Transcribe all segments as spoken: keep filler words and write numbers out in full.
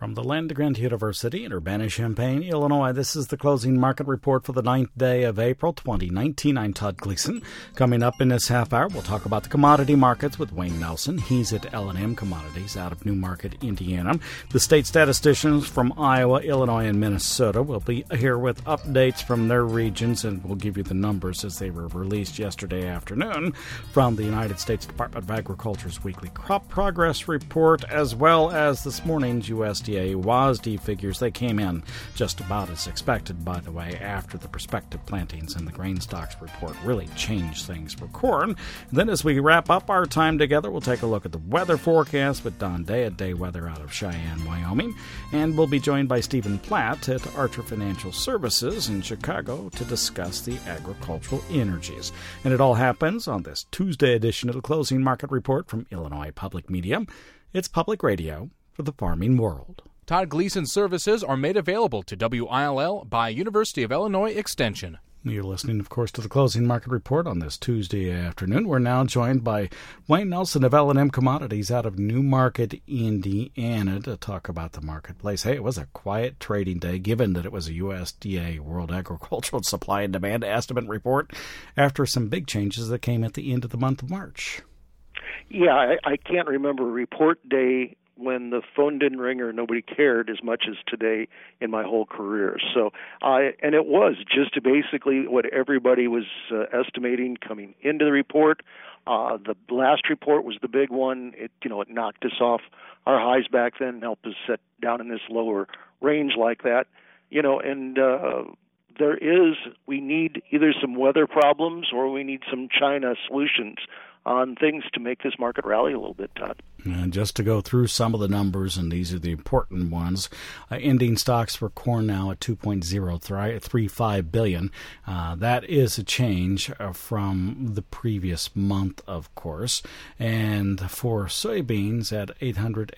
From the land-grant University in Urbana-Champaign, Illinois, this is the closing market report for the ninth day of April twenty nineteen. I'm Todd Gleason. Coming up in this half hour, we'll talk about the commodity markets with Wayne Nelson. He's at L and M Commodities out of Newmarket, Indiana. The state statisticians from Iowa, Illinois, and Minnesota will be here with updates from their regions, and we'll give you the numbers as they were released yesterday afternoon from the United States Department of Agriculture's weekly crop progress report, as well as this morning's U S D A W A S D figures. They came in just about as expected, by the way, after the prospective plantings and the grain stocks report really changed things for corn. And then as we wrap up our time together, we'll take a look at the weather forecast with Don Day at Day Weather out of Cheyenne, Wyoming. And we'll be joined by Stephen Platt at Archer Financial Services in Chicago to discuss the agricultural energies. And it all happens on this Tuesday edition of the Closing Market Report from Illinois Public Media. It's public radio for the farming world. Todd Gleason services are made available to W I L L by University of Illinois Extension. You're listening, of course, to the Closing Market Report on this Tuesday afternoon. We're now joined by Wayne Nelson of L and M Commodities out of Newmarket, Indiana, to talk about the marketplace. Hey, it was a quiet trading day, given that it was a U S D A World Agricultural Supply and Demand Estimate report after some big changes that came at the end of the month of March. Yeah, I, I can't remember a report day when the phone didn't ring or nobody cared as much as today in my whole career. So, I and it was just basically what everybody was uh, estimating coming into the report. Uh, the last report was the big one. It, you know, it knocked us off our highs back then, helped us set down in this lower range like that. You know, and uh, there is, we need either some weather problems or we need some China solutions on things to make this market rally a little bit, Todd. And just to go through some of the numbers, and these are the important ones, uh, ending stocks for corn now at two point zero three five billion dollars. Uh, that is a change uh, from the previous month, of course. And for soybeans at eight hundred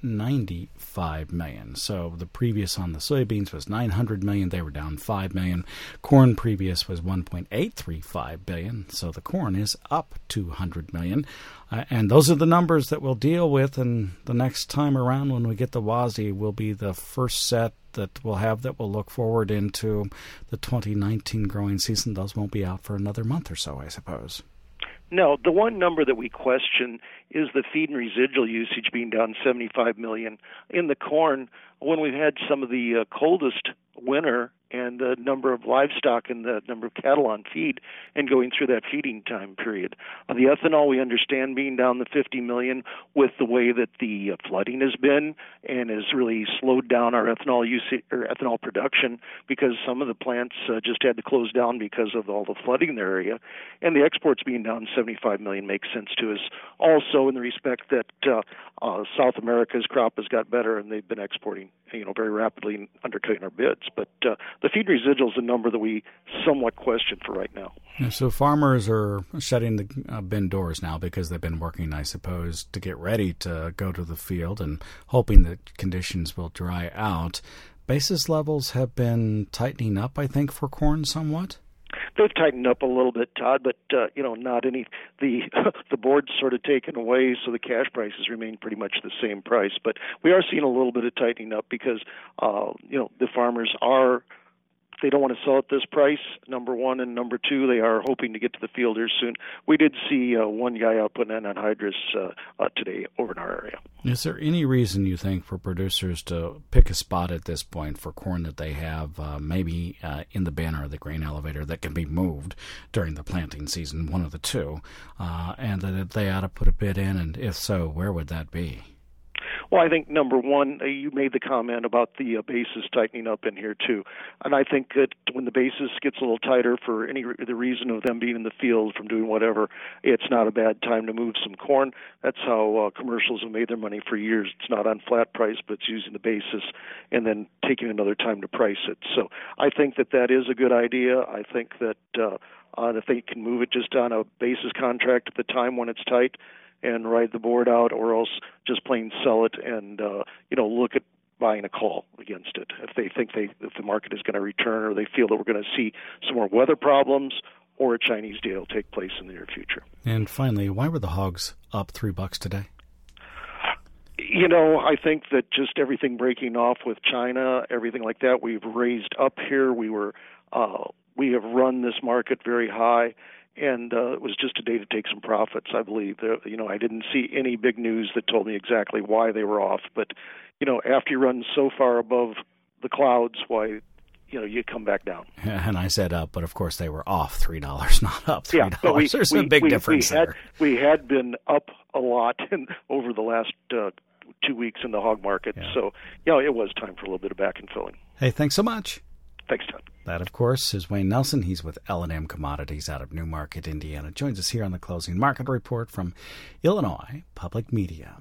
ninety-five million dollars. So the previous on the soybeans was nine hundred million dollars. They were down five million dollars. Corn previous was one point eight three five billion dollars. So the corn is up two hundred million dollars. Uh, and those are the numbers that we'll deal with, and the next time around when we get the W A S D will be the first set that we'll have that will look forward into the twenty nineteen growing season. Those won't be out for another month or so, I suppose. No, the one number that we question is the feed and residual usage being down seventy-five million dollars. In the corn, when we've had some of the uh, coldest winter and the number of livestock and the number of cattle on feed and going through that feeding time period. Uh, the ethanol we understand being down the fifty million dollars with the way that the uh, flooding has been and has really slowed down our ethanol usage or ethanol production because some of the plants uh, just had to close down because of all the flooding in their area. And the exports being down seventy-five million dollars makes sense to us also in the respect that uh, uh, South America's crop has got better and they've been exporting, you know, very rapidly and undercutting our bids. But uh, the feed residual is a number that we somewhat question for right now. Yeah, so farmers are shutting the uh, bin doors now because they've been working, I suppose, to get ready to go to the field and hoping that conditions will dry out. Basis levels have been tightening up, I think, for corn somewhat. They've tightened up a little bit, Todd, but uh, you know, not any. The the board's sort of taken away, so the cash prices remain pretty much the same price. But we are seeing a little bit of tightening up because uh, you know the farmers are. They don't want to sell at this price, number one, and number two, they are hoping to get to the fielders soon. We did see uh, one guy out putting in anhydrous uh, uh, today over in our area. Is there any reason, you think, for producers to pick a spot at this point for corn that they have uh, maybe uh, in the bin or the grain elevator that can be moved during the planting season, one of the two, uh, and that they ought to put a bid in, and if so, where would that be? Well, I think, number one, uh, you made the comment about the uh, basis tightening up in here, too. And I think that when the basis gets a little tighter for any re- the reason of them being in the field from doing whatever, it's not a bad time to move some corn. That's how uh, commercials have made their money for years. It's not on flat price, but it's using the basis and then taking another time to price it. So I think that that is a good idea. I think that uh, uh, if they can move it just on a basis contract at the time when it's tight, and ride the board out, or else just plain sell it and uh, you know look at buying a call against it if they think they if the market is going to return, or they feel that we're going to see some more weather problems, or a Chinese deal take place in the near future. And finally, why were the hogs up three bucks today? You know, I think that just everything breaking off with China, everything like that, we've raised up here. We were, uh, we have run this market very high, and uh, it was just a day to take some profits, I believe. There, you know, I didn't see any big news that told me exactly why they were off, but, you know, after you run so far above the clouds, why, you know, you come back down. And I said up, but of course they were off three dollars, not up three dollars. Yeah, we, There's we, a big we, difference we had, there. We had been up a lot in, over the last uh, two weeks in the hog market. Yeah. So, you know, it was time for a little bit of back and filling. Hey, thanks so much. Thanks, Todd. That, of course, is Wayne Nelson. He's with L and M Commodities out of Newmarket, Indiana. Joins us here on the Closing Market Report from Illinois Public Media.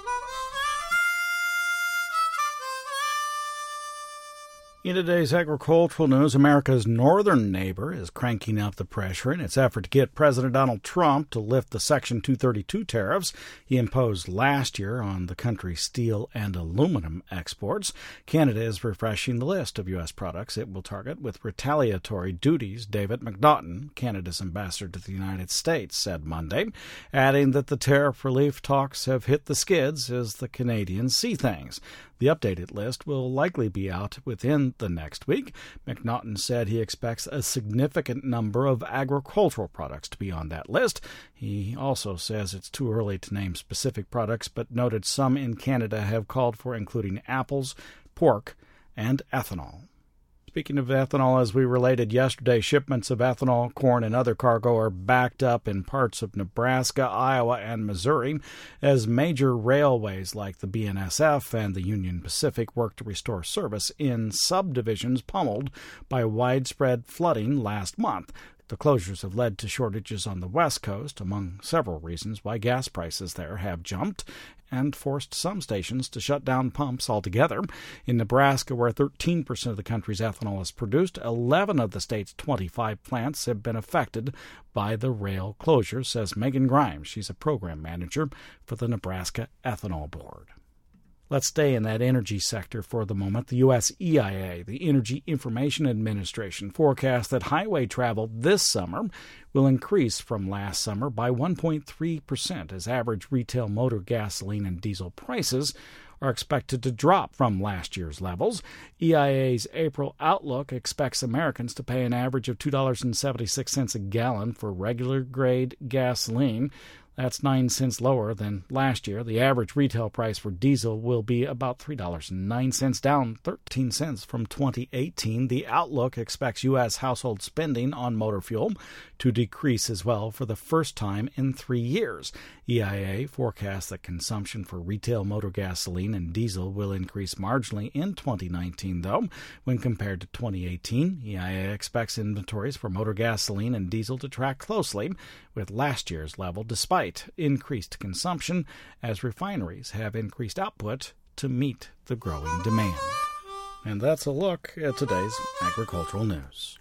In today's agricultural news, America's northern neighbor is cranking up the pressure in its effort to get President Donald Trump to lift the Section two thirty-two tariffs he imposed last year on the country's steel and aluminum exports. Canada is refreshing the list of U S products it will target with retaliatory duties, David McNaughton, Canada's ambassador to the United States, said Monday, adding that the tariff relief talks have hit the skids as the Canadians see things. The updated list will likely be out within the next week. McNaughton said he expects a significant number of agricultural products to be on that list. He also says it's too early to name specific products, but noted some in Canada have called for including apples, pork, and ethanol. Speaking of ethanol, as we related yesterday, shipments of ethanol, corn, and other cargo are backed up in parts of Nebraska, Iowa, and Missouri as major railways like the B N S F and the Union Pacific work to restore service in subdivisions pummeled by widespread flooding last month. The closures have led to shortages on the West Coast, among several reasons why gas prices there have jumped and forced some stations to shut down pumps altogether. In Nebraska, where thirteen percent of the country's ethanol is produced, eleven of the state's twenty-five plants have been affected by the rail closure, says Megan Grimes. She's a program manager for the Nebraska Ethanol Board. Let's stay in that energy sector for the moment. The U S E I A, the Energy Information Administration, forecasts that highway travel this summer will increase from last summer by one point three percent as average retail motor gasoline and diesel prices are expected to drop from last year's levels. E I A's April outlook expects Americans to pay an average of two dollars and seventy-six cents a gallon for regular grade gasoline. That's nine cents lower than last year. The average retail price for diesel will be about three dollars and nine cents, down thirteen cents from twenty eighteen. The outlook expects U S household spending on motor fuel to decrease as well for the first time in three years. E I A forecasts that consumption for retail motor gasoline and diesel will increase marginally in twenty nineteen, though. When compared to twenty eighteen, E I A expects inventories for motor gasoline and diesel to track closely with last year's level, despite increased consumption, as refineries have increased output to meet the growing demand. And that's a look at today's agricultural news.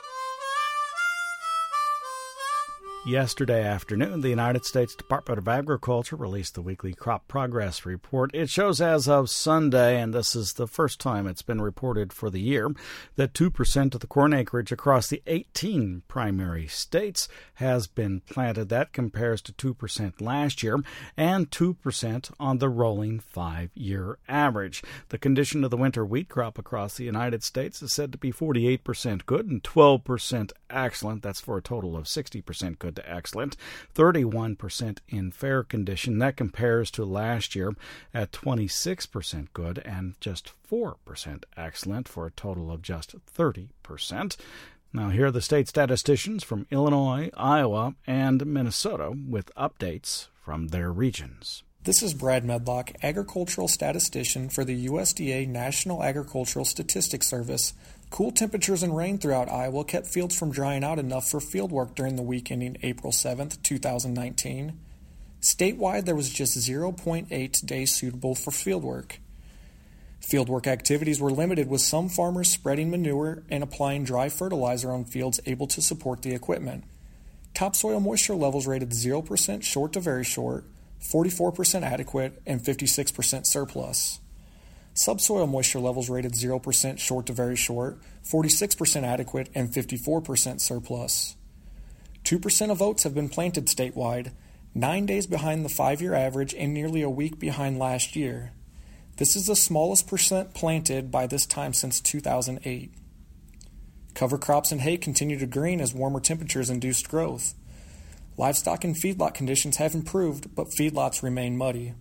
Yesterday afternoon, the United States Department of Agriculture released the weekly crop progress report. It shows as of Sunday, and this is the first time it's been reported for the year, that two percent of the corn acreage across the eighteen primary states has been planted. That compares to two percent last year and two percent on the rolling five-year average. The condition of the winter wheat crop across the United States is said to be forty-eight percent good and twelve percent excellent. That's for a total of sixty percent good to excellent, thirty-one percent in fair condition. That compares to last year at twenty-six percent good and just four percent excellent, for a total of just thirty percent. Now, here are the state statisticians from Illinois, Iowa, and Minnesota with updates from their regions. This is Brad Medlock, agricultural statistician for the U S D A National Agricultural Statistics Service. Cool temperatures and rain throughout Iowa kept fields from drying out enough for field work during the week ending April seventh, two thousand nineteen. Statewide, there was just zero point eight days suitable for field work. Fieldwork activities were limited, with some farmers spreading manure and applying dry fertilizer on fields able to support the equipment. Topsoil moisture levels rated zero percent short to very short, forty-four percent adequate, and fifty-six percent surplus. Subsoil moisture levels rated zero percent short to very short, forty-six percent adequate, and fifty-four percent surplus. two percent of oats have been planted statewide. nine days behind the five-year average and nearly a week behind last year. This is the smallest percent planted by this time since two thousand eight. Cover crops and hay continue to green as warmer temperatures induced growth. Livestock and feedlot conditions have improved, but feedlots remain muddy.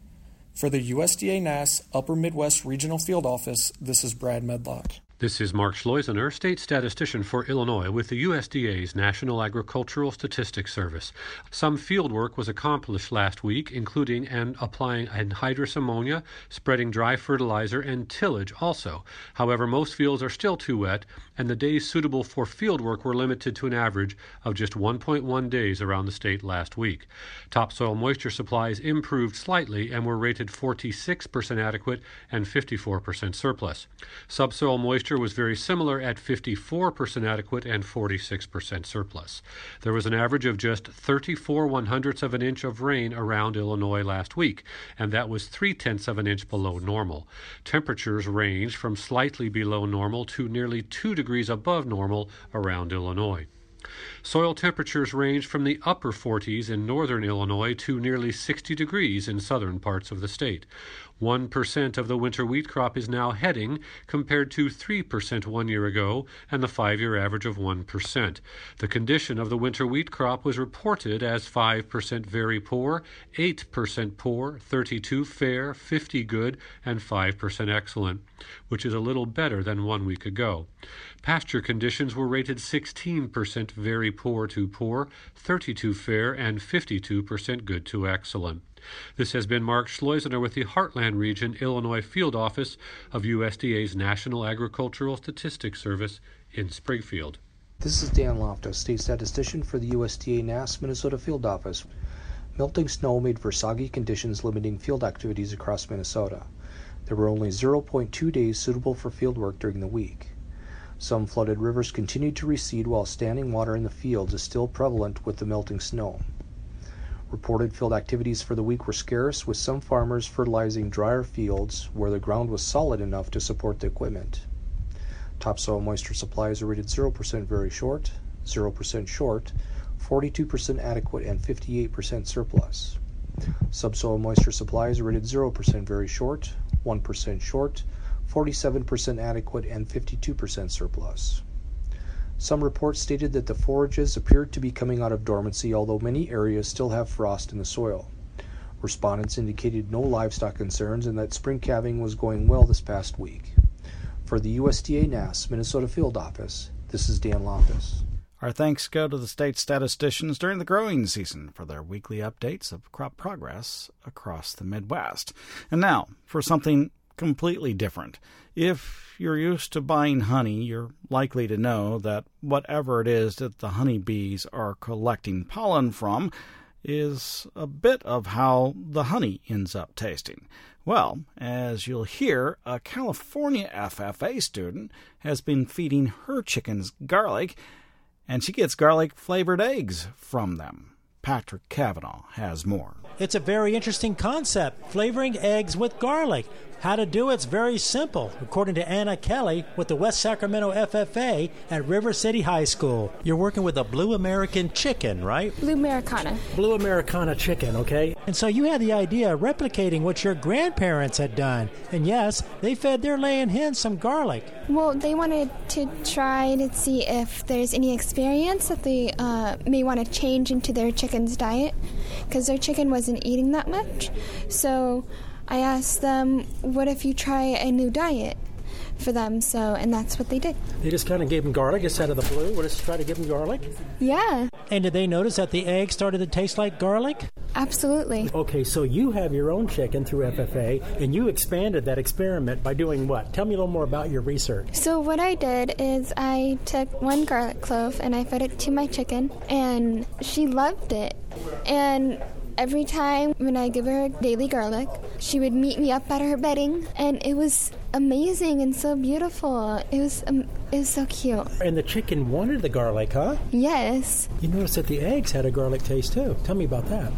For the U S D A N A S Upper Midwest Regional Field Office, this is Brad Medlock. This is Mark Schleusener, state statistician for Illinois with the U S D A's National Agricultural Statistics Service. Some field work was accomplished last week, including an applying anhydrous ammonia, spreading dry fertilizer, and tillage also. However, most fields are still too wet, and the days suitable for field work were limited to an average of just one point one days around the state last week. Topsoil moisture supplies improved slightly and were rated forty-six percent adequate and fifty-four percent surplus. Subsoil moisture was very similar at fifty-four percent adequate and forty-six percent surplus. There was an average of just thirty-four one-hundredths of an inch of rain around Illinois last week, and that was three-tenths of an inch below normal. Temperatures ranged from slightly below normal to nearly two degrees above normal around Illinois. Soil temperatures ranged from the upper forties in northern Illinois to nearly sixty degrees in southern parts of the state. One percent of the winter wheat crop is now heading, compared to three percent one year ago and the five-year average of one percent. The condition of the winter wheat crop was reported as five percent very poor, eight percent poor, thirty-two fair, fifty good, and five percent excellent, which is a little better than one week ago. Pasture conditions were rated sixteen percent very poor to poor, thirty-two fair, and fifty-two percent good to excellent. This has been Mark Schleusener with the Heartland Region, Illinois Field Office of U S D A's National Agricultural Statistics Service in Springfield. This is Dan Loftus, state statistician for the U S D A N A S Minnesota Field Office. Melting snow made for soggy conditions limiting field activities across Minnesota. There were only zero point two days suitable for field work during the week. Some flooded rivers continued to recede while standing water in the fields is still prevalent with the melting snow. Reported field activities for the week were scarce, with some farmers fertilizing drier fields where the ground was solid enough to support the equipment. Topsoil moisture supplies are rated zero percent very short, zero percent short, forty-two percent adequate, and fifty-eight percent surplus. Subsoil moisture supplies are rated zero percent very short, one percent short, forty-seven percent adequate, and fifty-two percent surplus. Some reports stated that the forages appeared to be coming out of dormancy, although many areas still have frost in the soil. Respondents indicated no livestock concerns and that spring calving was going well this past week. For the U S D A N A S Minnesota Field Office, this is Dan Loftus. Our thanks go to the state statisticians during the growing season for their weekly updates of crop progress across the Midwest. And now, for something completely different. If you're used to buying honey, you're likely to know that whatever it is that the honeybees are collecting pollen from is a bit of how the honey ends up tasting. Well, as you'll hear, a California F F A student has been feeding her chickens garlic, and she gets garlic-flavored eggs from them. Patrick Cavanaugh has more. It's a very interesting concept, flavoring eggs with garlic. How to do it's very simple, according to Anna Kelly with the West Sacramento F F A at River City High School. You're working with a Blue American chicken, right? Blue Americana. Blue Americana chicken, okay? And so you had the idea of replicating what your grandparents had done. And yes, they fed their laying hens some garlic. Well, they wanted to try to see if there's any experience that they uh, may want to change into their chicken's diet, because their chicken wasn't eating that much. So I asked them, what if you try a new diet for them? So, and that's what they did. They just kind of gave them garlic instead of the blue? We'll just try to give them garlic? Yeah. And did they notice that the eggs started to taste like garlic? Absolutely. Okay, so you have your own chicken through F F A, and you expanded that experiment by doing what? Tell me a little more about your research. So what I did is I took one garlic clove and I fed it to my chicken, and she loved it. And every time when I give her daily garlic, she would meet me up at her bedding, and it was amazing and so beautiful. It was um, it was so cute. And the chicken wanted the garlic, huh? Yes. You noticed that the eggs had a garlic taste, too. Tell me about that.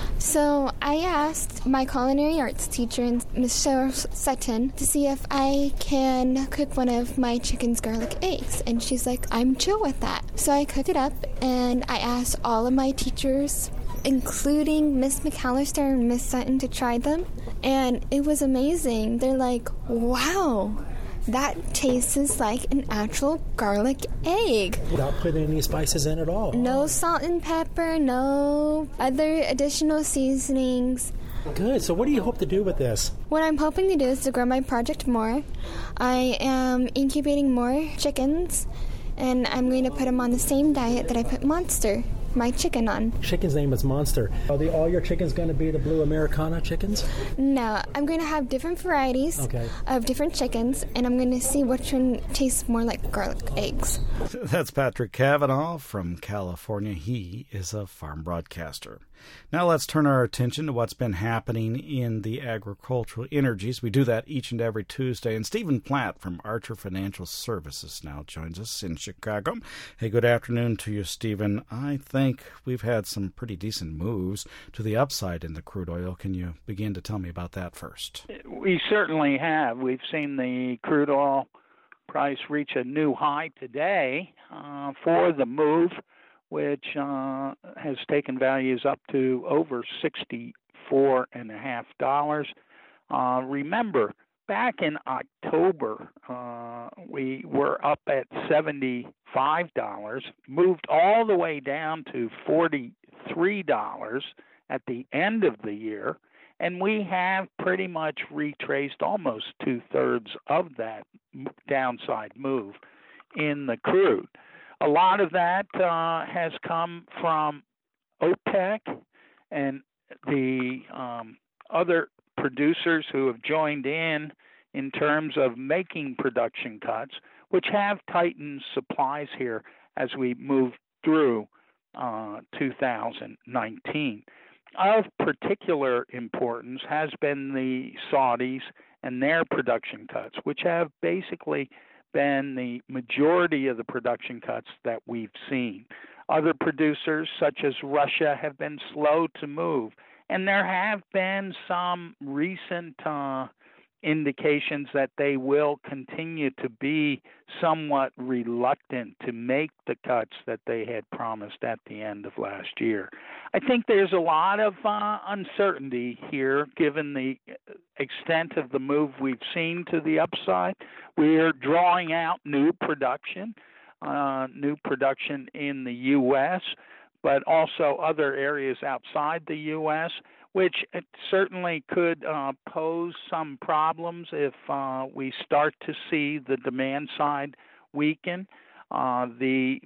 So I asked my culinary arts teacher, Miss Cheryl Sutton, to see if I can cook one of my chicken's garlic eggs. And she's like, I'm chill with that. So I cooked it up, and I asked all of my teachers including Miss McAllister and Miss Sutton to try them, and it was amazing. They're like, wow, that tastes like an actual garlic egg. Without putting any spices in at all. No salt and pepper, no other additional seasonings. Good. So what do you hope to do with this? What I'm hoping to do is to grow my project more. I am incubating more chickens, and I'm going to put them on the same diet that I put Monster, my chicken, on. Chicken's name is Monster. Are they, all your chickens going to be the blue Americana chickens? No, I'm going to have different varieties okay. of different chickens, and I'm going to see which one tastes more like garlic eggs. That's Patrick Cavanaugh from California. He is a farm broadcaster. Now let's turn our attention to what's been happening in the agricultural energies. We do that each and every Tuesday. And Stephen Platt from Archer Financial Services now joins us in Chicago. Hey, good afternoon to you, Stephen. I think we've had some pretty decent moves to the upside in the crude oil. Can you begin to tell me about that first? We certainly have. We've seen the crude oil price reach a new high today uh, for the move, which uh, has taken values up to over sixty-four and a half dollars. Uh, remember, back in October, uh, we were up at seventy-five dollars, moved all the way down to forty-three dollars at the end of the year, and we have pretty much retraced almost two-thirds of that downside move in the crude. A lot of that uh, has come from OPEC and the um, other producers who have joined in in terms of making production cuts, which have tightened supplies here as we move through uh, two thousand nineteen. Of particular importance has been the Saudis and their production cuts, which have basically been the majority of the production cuts that we've seen. Other producers, such as Russia, have been slow to move, and there have been some recent uh, indications that they will continue to be somewhat reluctant to make the cuts that they had promised at the end of last year. I think there's a lot of uh, uncertainty here, given the extent of the move we've seen to the upside. We're drawing out new production, uh, new production in the U S, but also other areas outside the U S, which it certainly could uh, pose some problems if uh, we start to see the demand side weaken. Uh, the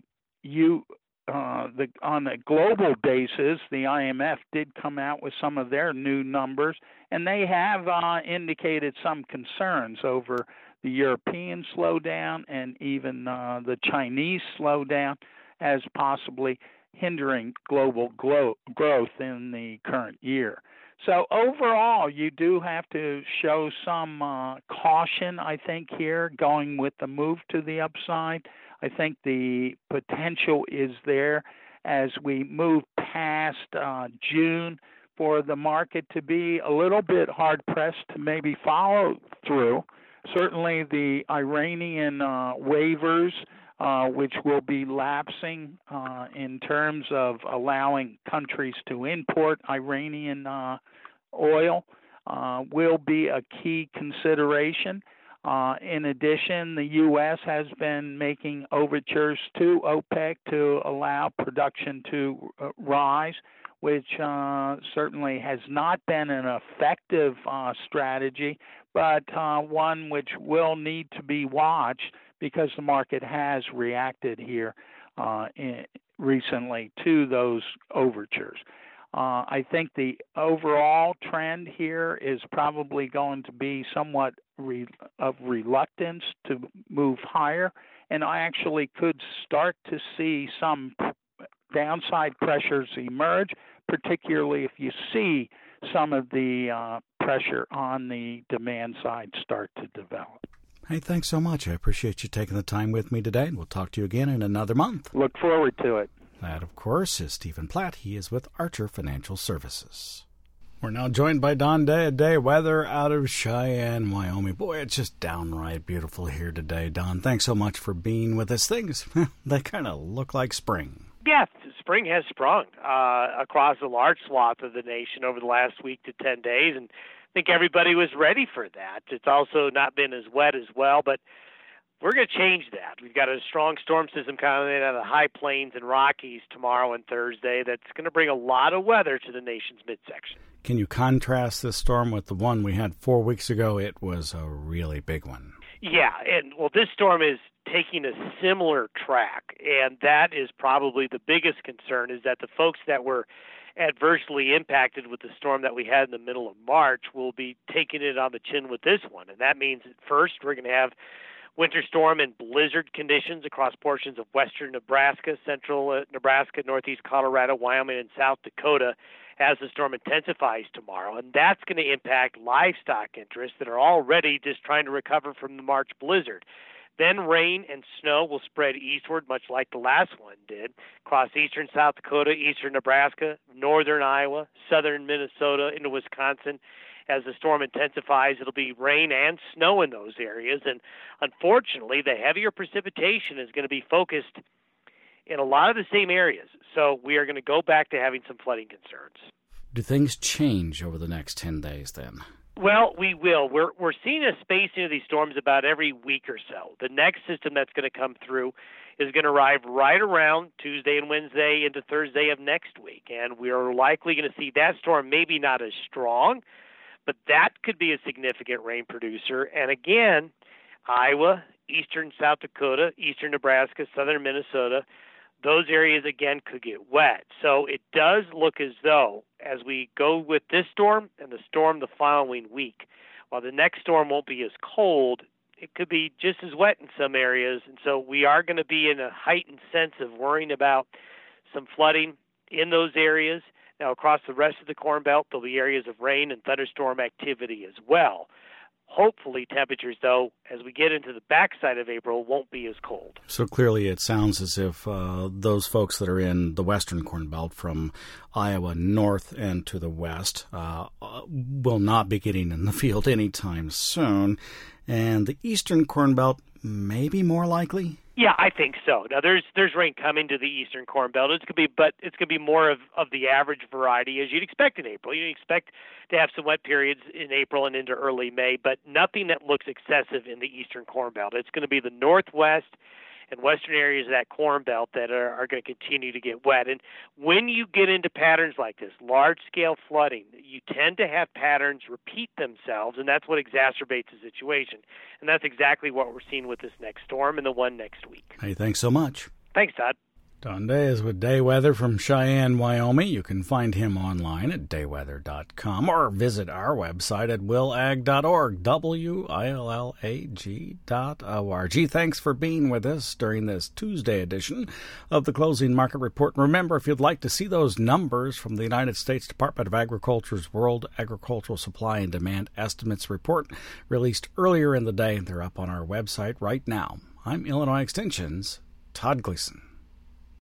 U Uh, the, on a global basis, the I M F did come out with some of their new numbers, and they have uh, indicated some concerns over the European slowdown and even uh, the Chinese slowdown as possibly hindering global glo- growth in the current year. So overall, you do have to show some uh, caution, I think, here, going with the move to the upside. I think the potential is there as we move past uh, June for the market to be a little bit hard-pressed to maybe follow through. Certainly the Iranian uh, waivers, uh, which will be lapsing uh, in terms of allowing countries to import Iranian uh, oil, uh, will be a key consideration. Uh, in addition, the U S has been making overtures to OPEC to allow production to uh, rise, which uh, certainly has not been an effective uh, strategy, but uh, one which will need to be watched because the market has reacted here uh, in, recently to those overtures. Uh, I think the overall trend here is probably going to be somewhat re- of reluctance to move higher, and I actually could start to see some p- downside pressures emerge, particularly if you see some of the uh, pressure on the demand side start to develop. Hey, thanks so much. I appreciate you taking the time with me today, and we'll talk to you again in another month. Look forward to it. That, of course, is Stephen Platt. He is with Archer Financial Services. We're now joined by Don Day. Day weather out of Cheyenne, Wyoming. Boy, it's just downright beautiful here today, Don. Thanks so much for being with us. Things, they kind of look like spring. Yes, spring has sprung uh, across a large swath of the nation over the last week to ten days, and I think everybody was ready for that. It's also not been as wet as well, but we're going to change that. We've got a strong storm system coming in out of the high plains and Rockies tomorrow and Thursday that's going to bring a lot of weather to the nation's midsection. Can you contrast this storm with the one we had four weeks ago? It was a really big one. Yeah, and well, this storm is taking a similar track, and that is probably the biggest concern, is that the folks that were adversely impacted with the storm that we had in the middle of March will be taking it on the chin with this one. And that means at first we're going to have winter storm and blizzard conditions across portions of western Nebraska, central Nebraska, northeast Colorado, Wyoming, and South Dakota as the storm intensifies tomorrow. And that's going to impact livestock interests that are already just trying to recover from the March blizzard. Then rain and snow will spread eastward, much like the last one did, across eastern South Dakota, eastern Nebraska, northern Iowa, southern Minnesota, into Wisconsin. As the storm intensifies, it'll be rain and snow in those areas. And unfortunately, the heavier precipitation is going to be focused in a lot of the same areas. So we are going to go back to having some flooding concerns. Do things change over the next ten days then? Well, we will. We're we're seeing a spacing of these storms about every week or so. The next system that's going to come through is going to arrive right around Tuesday and Wednesday into Thursday of next week. And we are likely going to see that storm maybe not as strong, but that could be a significant rain producer. And again, Iowa, eastern South Dakota, eastern Nebraska, southern Minnesota, those areas again could get wet. So it does look as though, as we go with this storm and the storm the following week, while the next storm won't be as cold, it could be just as wet in some areas. And so we are going to be in a heightened sense of worrying about some flooding in those areas. Now, across the rest of the Corn Belt, there'll be areas of rain and thunderstorm activity as well. Hopefully, temperatures, though, as we get into the backside of April, won't be as cold. So clearly it sounds as if uh, those folks that are in the western Corn Belt from Iowa north and to the west uh, will not be getting in the field anytime soon. And the eastern Corn Belt may be more likely? Yeah, I think so. Now, there's there's rain coming to the eastern Corn Belt. It's gonna be, but it's gonna be more of, of the average variety as you'd expect in April. You expect to have some wet periods in April and into early May, but nothing that looks excessive in the eastern Corn Belt. It's going to be the northwest and western areas of that Corn Belt that are, are going to continue to get wet. And when you get into patterns like this, large-scale flooding, you tend to have patterns repeat themselves, and that's what exacerbates the situation. And that's exactly what we're seeing with this next storm and the one next week. Hey, thanks so much. Thanks, Todd. Don Day is with Day Weather from Cheyenne, Wyoming. You can find him online at day weather dot com or visit our website at will ag dot org, W I L L A G dot O R G. Thanks for being with us during this Tuesday edition of the Closing Market Report. And remember, if you'd like to see those numbers from the United States Department of Agriculture's World Agricultural Supply and Demand Estimates Report released earlier in the day, they're up on our website right now. I'm Illinois Extension's Todd Gleason.